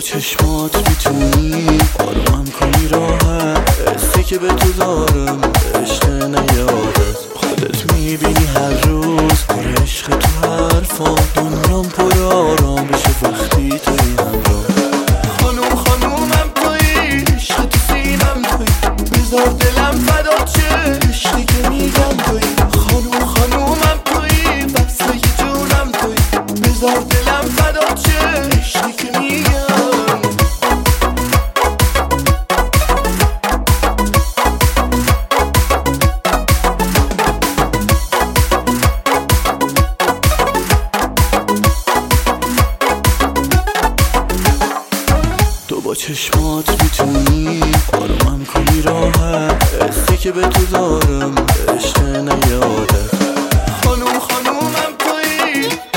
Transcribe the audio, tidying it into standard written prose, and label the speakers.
Speaker 1: با چشمات میتونی آرومم کنی راحت، حسی که به تو دارم عشق نیادت. خودت میبینی هر روز پر عشق تو حرفا، دنیام پر آرام بشه وقتی توی همراه. خانومم توی، عشق تو سینم توی، بذار دلم فدا چه عشقی که میگم توی. خانومم توی، بسته جونم توی، بذار دلم فدا چه عشقی که میگم. با چشمات میتونی آرومم کنی راحت، حسی که به تو دارم عشق نیادت. خانومم توی،